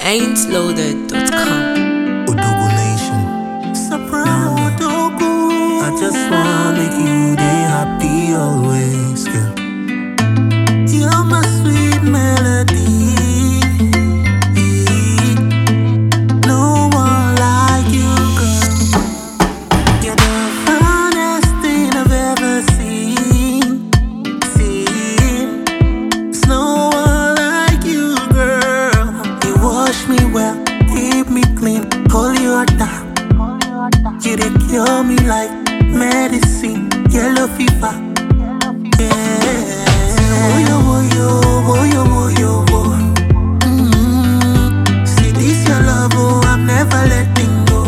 ain'tloaded.com. Odogu Nation. Soprano Odogu. I just wanna make you day happy always, girl. You're my sweet melody. No one like you, girl. You're the finest thing I've ever seen. There's no one like you, girl. You wash me well, keep me clean, hold your down. You dey cure me like medicine, yellow fever. Yeah. Oh yo, oh yo, oh yo, oh yo, oh. See this your love, oh, I'm never letting go.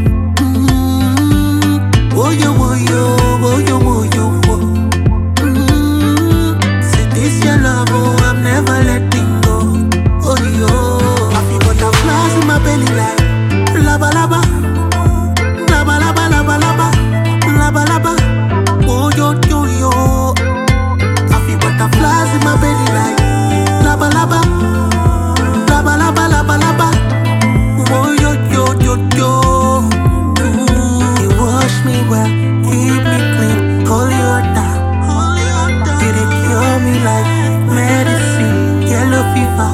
Oh yo, oh yo, oh yo, oh yo, oh. See this your love, oh, I'm never letting go. Oh yo, I feel butterflies in my belly like laba laba. Laba laba laba laba, laba laba, oh yo yo yo. I feel butterflies in my belly like laba laba, laba laba laba laba, oh yo yo yo yo. You wash me well, keep me clean, hold your down. You dey cure me like medicine, yellow fever.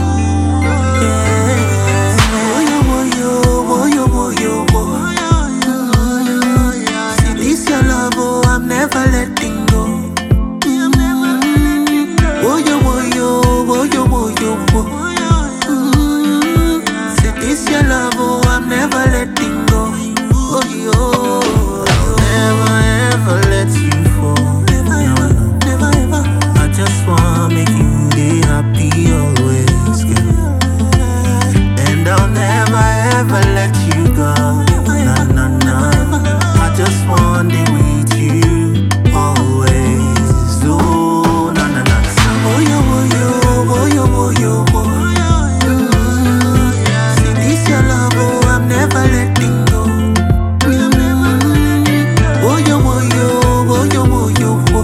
Yeah, oh yo oh yo, oh yo oh yo oh. This your love, oh, I'm never letting go. Oh yo, oh yo, oh yo, oh yo, oh. Say this your love, oh, I'm never letting go. Oh yo, I'll never ever let you fall. never ever, never ever. I just wanna make you day happy always, girl. And I'll never ever let you go. Nah, nah, nah. I just wanna be with you always. Oh, nah, nah, nah. Oh yo, oh yo, oh yo, oh yo, oh. See this your love, oh, I'm never letting go. Oh yo, oh yo, oh yo, oh yo, oh.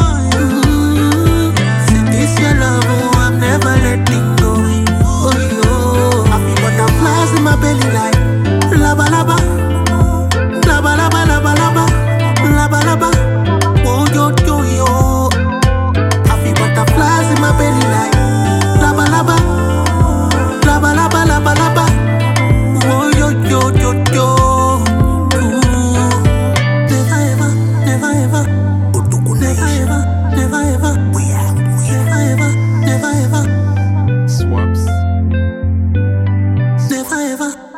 See this your love, oh, I'm never letting go. Oh yo, I feel butterflies in my belly like laba laba, laba laba laba laba, laba laba, oh yo yo yo. I feel butterflies in my belly like laba laba, laba laba laba laba, oh yo yo yo yo. Never ever, never ever, Odogu never Nation. ever, never ever, We out, we out. never ever, never ever, Swaps. never ever.